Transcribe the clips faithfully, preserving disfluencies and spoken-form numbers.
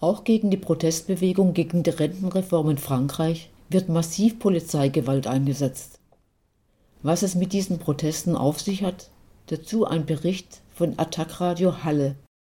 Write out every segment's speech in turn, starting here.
Auch gegen die Protestbewegung gegen die Rentenreform in Frankreich wird massiv Polizeigewalt eingesetzt. Was es mit diesen Protesten auf sich hat, dazu ein Bericht von Attac Radio Halle.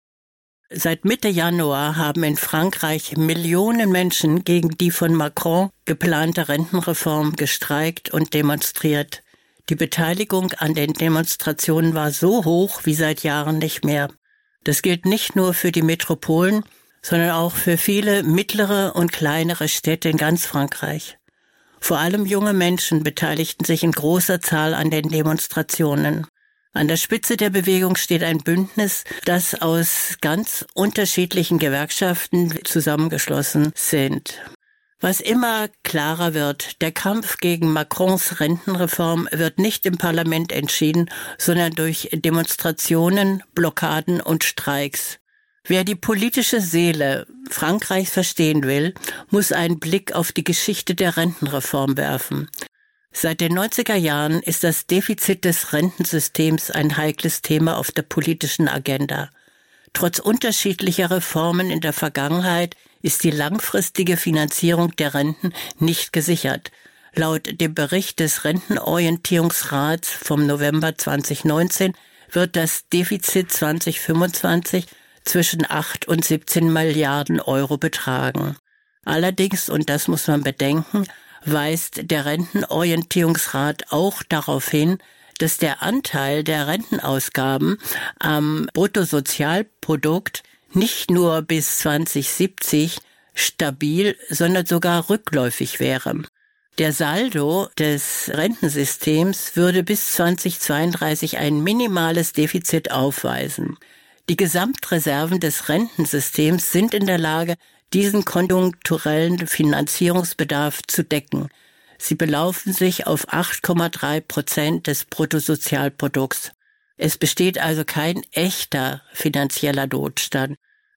Seit Mitte Januar haben in Frankreich Millionen Menschen gegen die von Macron geplante Rentenreform gestreikt und demonstriert. Die Beteiligung an den Demonstrationen war so hoch wie seit Jahren nicht mehr. Das gilt nicht nur für die Metropolen, sondern auch für viele mittlere und kleinere Städte in ganz Frankreich. Vor allem junge Menschen beteiligten sich in großer Zahl an den Demonstrationen. An der Spitze der Bewegung steht ein Bündnis, das aus ganz unterschiedlichen Gewerkschaften zusammengeschlossen sind. Was immer klarer wird, der Kampf gegen Macrons Rentenreform wird nicht im Parlament entschieden, sondern durch Demonstrationen, Blockaden und Streiks. Wer die politische Seele Frankreichs verstehen will, muss einen Blick auf die Geschichte der Rentenreform werfen. Seit den neunziger Jahren ist das Defizit des Rentensystems ein heikles Thema auf der politischen Agenda. Trotz unterschiedlicher Reformen in der Vergangenheit ist die langfristige Finanzierung der Renten nicht gesichert. Laut dem Bericht des Rentenorientierungsrats vom November zweitausendneunzehn wird das Defizit zweitausendfünfundzwanzig zwischen acht und siebzehn Milliarden Euro betragen. Allerdings, und das muss man bedenken, weist der Rentenorientierungsrat auch darauf hin, dass der Anteil der Rentenausgaben am Bruttosozialprodukt nicht nur bis zweitausendsiebzig stabil, sondern sogar rückläufig wäre. Der Saldo des Rentensystems würde bis zweitausendzweiunddreißig ein minimales Defizit aufweisen. Die Gesamtreserven des Rentensystems sind in der Lage, diesen konjunkturellen Finanzierungsbedarf zu decken. Sie belaufen sich auf acht Komma drei Prozent des Bruttosozialprodukts. Es besteht also kein echter finanzieller Notstand.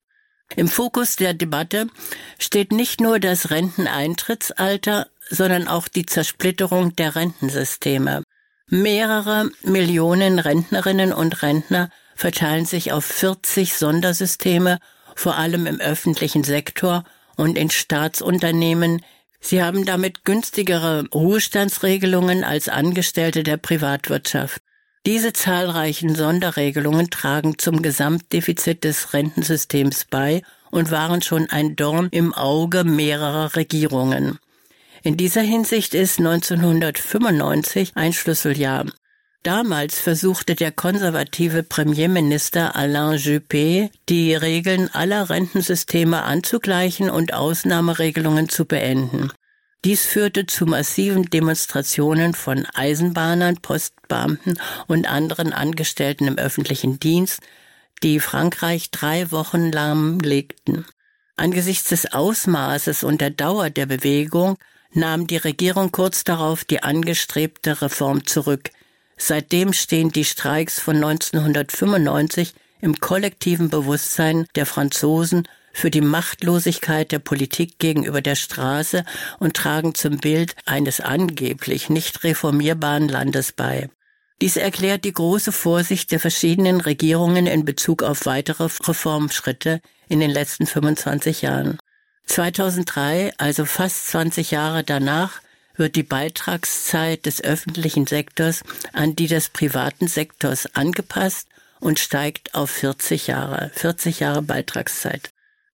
Im Fokus der Debatte steht nicht nur das Renteneintrittsalter, sondern auch die Zersplitterung der Rentensysteme. Mehrere Millionen Rentnerinnen und Rentner verteilen sich auf vierzig Sondersysteme, vor allem im öffentlichen Sektor und in Staatsunternehmen. Sie haben damit günstigere Ruhestandsregelungen als Angestellte der Privatwirtschaft. Diese zahlreichen Sonderregelungen tragen zum Gesamtdefizit des Rentensystems bei und waren schon ein Dorn im Auge mehrerer Regierungen. In dieser Hinsicht ist neunzehnhundertfünfundneunzig ein Schlüsseljahr. Damals versuchte der konservative Premierminister Alain Juppé, die Regeln aller Rentensysteme anzugleichen und Ausnahmeregelungen zu beenden. Dies führte zu massiven Demonstrationen von Eisenbahnern, Postbeamten und anderen Angestellten im öffentlichen Dienst, die Frankreich drei Wochen lahmlegten. Angesichts des Ausmaßes und der Dauer der Bewegung nahm die Regierung kurz darauf die angestrebte Reform zurück. Seitdem stehen die Streiks von neunzehnhundertfünfundneunzig im kollektiven Bewusstsein der Franzosen für die Machtlosigkeit der Politik gegenüber der Straße und tragen zum Bild eines angeblich nicht reformierbaren Landes bei. Dies erklärt die große Vorsicht der verschiedenen Regierungen in Bezug auf weitere Reformschritte in den letzten fünfundzwanzig Jahren. zweitausenddrei, also fast zwanzig Jahre danach, wird die Beitragszeit des öffentlichen Sektors an die des privaten Sektors angepasst und steigt auf vierzig Jahre, vierzig Jahre Beitragszeit.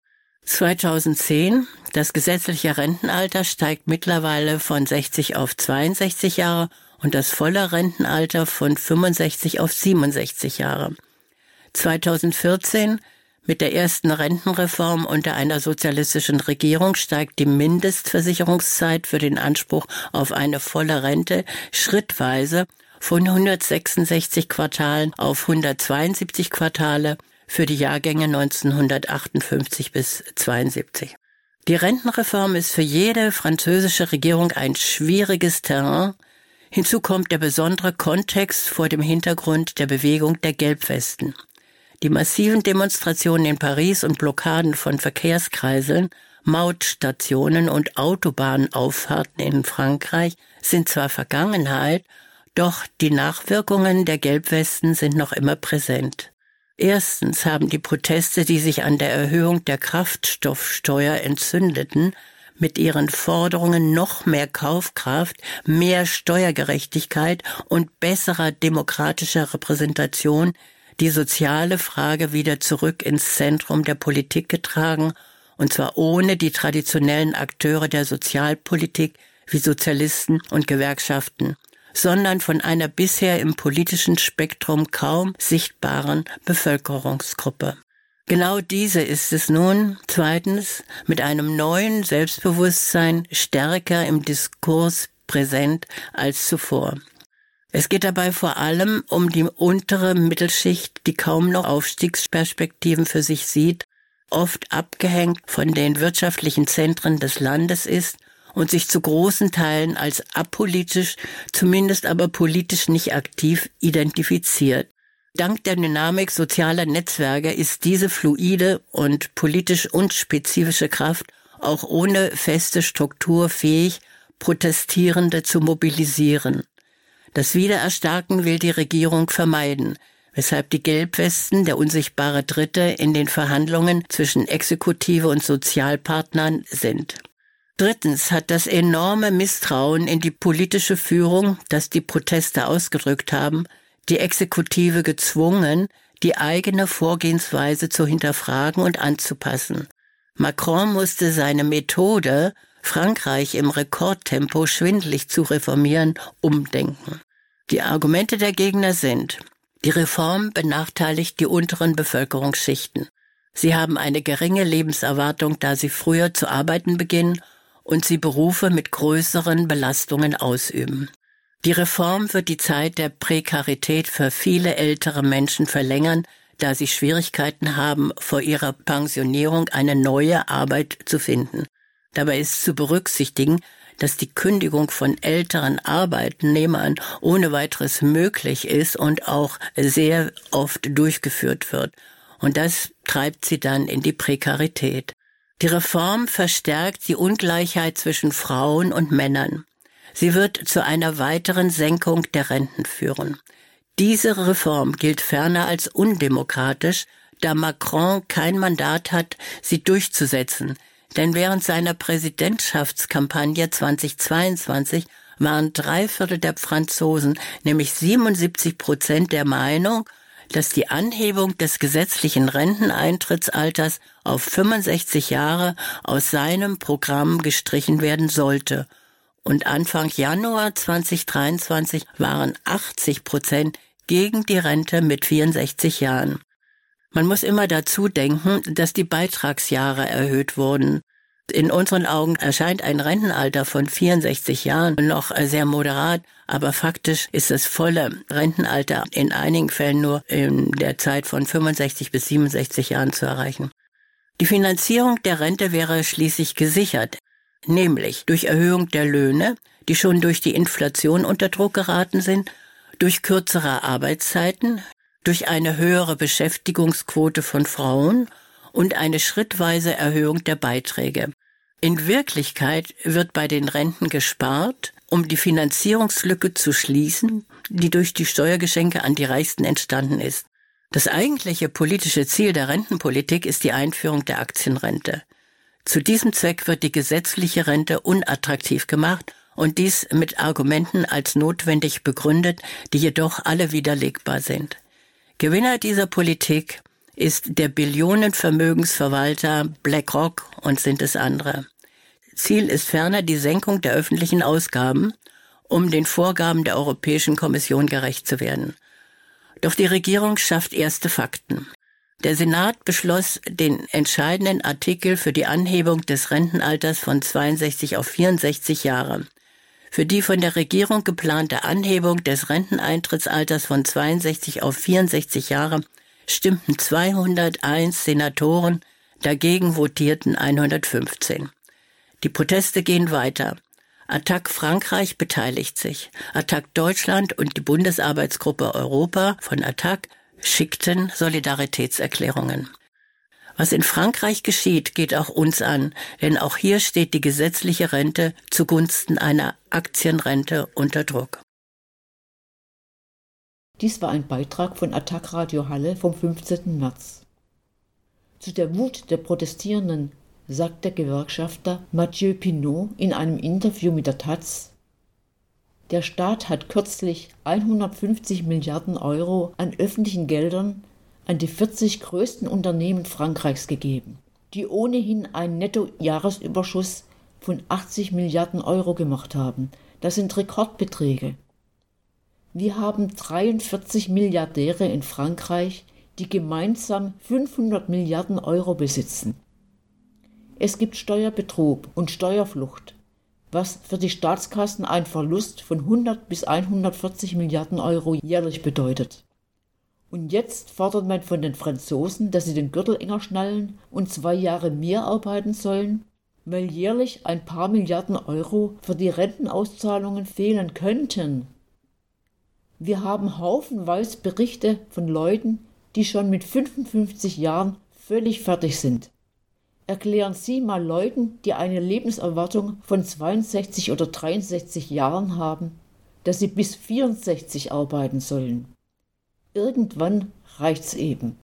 zweitausendzehn, das gesetzliche Rentenalter steigt mittlerweile von sechzig auf zweiundsechzig Jahre und das volle Rentenalter von fünfundsechzig auf siebenundsechzig Jahre. zweitausendvierzehn, mit der ersten Rentenreform unter einer sozialistischen Regierung, steigt die Mindestversicherungszeit für den Anspruch auf eine volle Rente schrittweise von hundertsechsundsechzig Quartalen auf hundertzweiundsiebzig Quartale für die Jahrgänge neunzehnhundertachtundfünfzig bis zweiundsiebzig. Die Rentenreform ist für jede französische Regierung ein schwieriges Terrain. Hinzu kommt der besondere Kontext vor dem Hintergrund der Bewegung der Gelbwesten. Die massiven Demonstrationen in Paris und Blockaden von Verkehrskreiseln, Mautstationen und Autobahnauffahrten in Frankreich sind zwar Vergangenheit, doch die Nachwirkungen der Gelbwesten sind noch immer präsent. Erstens haben die Proteste, die sich an der Erhöhung der Kraftstoffsteuer entzündeten, mit ihren Forderungen noch mehr Kaufkraft, mehr Steuergerechtigkeit und besserer demokratischer Repräsentation die soziale Frage wieder zurück ins Zentrum der Politik getragen, und zwar ohne die traditionellen Akteure der Sozialpolitik wie Sozialisten und Gewerkschaften, sondern von einer bisher im politischen Spektrum kaum sichtbaren Bevölkerungsgruppe. Genau diese ist es nun, zweitens, mit einem neuen Selbstbewusstsein stärker im Diskurs präsent als zuvor. Es geht dabei vor allem um die untere Mittelschicht, die kaum noch Aufstiegsperspektiven für sich sieht, oft abgehängt von den wirtschaftlichen Zentren des Landes ist und sich zu großen Teilen als apolitisch, zumindest aber politisch nicht aktiv identifiziert. Dank der Dynamik sozialer Netzwerke ist diese fluide und politisch unspezifische Kraft auch ohne feste Struktur fähig, Protestierende zu mobilisieren. Das Wiedererstarken will die Regierung vermeiden, weshalb die Gelbwesten, der unsichtbare Dritte, in den Verhandlungen zwischen Exekutive und Sozialpartnern sind. Drittens hat das enorme Misstrauen in die politische Führung, das die Proteste ausgedrückt haben, die Exekutive gezwungen, die eigene Vorgehensweise zu hinterfragen und anzupassen. Macron musste seine Methode, Frankreich im Rekordtempo schwindelig zu reformieren, umdenken. Die Argumente der Gegner sind: Die Reform benachteiligt die unteren Bevölkerungsschichten. Sie haben eine geringe Lebenserwartung, da sie früher zu arbeiten beginnen und sie Berufe mit größeren Belastungen ausüben. Die Reform wird die Zeit der Prekarität für viele ältere Menschen verlängern, da sie Schwierigkeiten haben, vor ihrer Pensionierung eine neue Arbeit zu finden. Dabei ist zu berücksichtigen, dass die Kündigung von älteren Arbeitnehmern ohne weiteres möglich ist und auch sehr oft durchgeführt wird. Und das treibt sie dann in die Prekarität. Die Reform verstärkt die Ungleichheit zwischen Frauen und Männern. Sie wird zu einer weiteren Senkung der Renten führen. Diese Reform gilt ferner als undemokratisch, da Macron kein Mandat hat, sie durchzusetzen. Denn während seiner Präsidentschaftskampagne zweitausendzweiundzwanzig waren drei Viertel der Franzosen, nämlich siebenundsiebzig Prozent, der Meinung, dass die Anhebung des gesetzlichen Renteneintrittsalters auf fünfundsechzig Jahre aus seinem Programm gestrichen werden sollte. Und Anfang Januar zweitausenddreiundzwanzig waren achtzig Prozent gegen die Rente mit vierundsechzig Jahren. Man muss immer dazu denken, dass die Beitragsjahre erhöht wurden. In unseren Augen erscheint ein Rentenalter von vierundsechzig Jahren noch sehr moderat, aber faktisch ist das volle Rentenalter in einigen Fällen nur in der Zeit von fünfundsechzig bis siebenundsechzig Jahren zu erreichen. Die Finanzierung der Rente wäre schließlich gesichert, nämlich durch Erhöhung der Löhne, die schon durch die Inflation unter Druck geraten sind, durch kürzere Arbeitszeiten, durch eine höhere Beschäftigungsquote von Frauen und eine schrittweise Erhöhung der Beiträge. In Wirklichkeit wird bei den Renten gespart, um die Finanzierungslücke zu schließen, die durch die Steuergeschenke an die Reichsten entstanden ist. Das eigentliche politische Ziel der Rentenpolitik ist die Einführung der Aktienrente. Zu diesem Zweck wird die gesetzliche Rente unattraktiv gemacht und dies mit Argumenten als notwendig begründet, die jedoch alle widerlegbar sind. Gewinner dieser Politik ist der Billionenvermögensverwalter BlackRock und sind es andere. Ziel ist ferner die Senkung der öffentlichen Ausgaben, um den Vorgaben der Europäischen Kommission gerecht zu werden. Doch die Regierung schafft erste Fakten. Der Senat beschloss den entscheidenden Artikel für die Anhebung des Rentenalters von zweiundsechzig auf vierundsechzig Jahre. Für die von der Regierung geplante Anhebung des Renteneintrittsalters von zweiundsechzig auf vierundsechzig Jahre stimmten zweihunderteins Senatoren, dagegen votierten hundertfünfzehn. Die Proteste gehen weiter. Attac Frankreich beteiligt sich. Attac Deutschland und die Bundesarbeitsgruppe Europa von Attac schickten Solidaritätserklärungen. Was in Frankreich geschieht, geht auch uns an, denn auch hier steht die gesetzliche Rente zugunsten einer Aktienrente unter Druck. Dies war ein Beitrag von Attac Radio Halle vom fünfzehnten März. Zu der Wut der Protestierenden sagt der Gewerkschafter Mathieu Pinot in einem Interview mit der Taz: Der Staat hat kürzlich hundertfünfzig Milliarden Euro an öffentlichen Geldern an die vierzig größten Unternehmen Frankreichs gegeben, die ohnehin einen Nettojahresüberschuss von achtzig Milliarden Euro gemacht haben. Das sind Rekordbeträge. Wir haben dreiundvierzig Milliardäre in Frankreich, die gemeinsam fünfhundert Milliarden Euro besitzen. Es gibt Steuerbetrug und Steuerflucht, was für die Staatskassen einen Verlust von hundert bis hundertvierzig Milliarden Euro jährlich bedeutet. Und jetzt fordert man von den Franzosen, dass sie den Gürtel enger schnallen und zwei Jahre mehr arbeiten sollen, weil jährlich ein paar Milliarden Euro für die Rentenauszahlungen fehlen könnten. Wir haben haufenweise Berichte von Leuten, die schon mit fünfundfünfzig Jahren völlig fertig sind. Erklären Sie mal Leuten, die eine Lebenserwartung von zweiundsechzig oder dreiundsechzig Jahren haben, dass sie bis vierundsechzig arbeiten sollen. Irgendwann reicht's eben.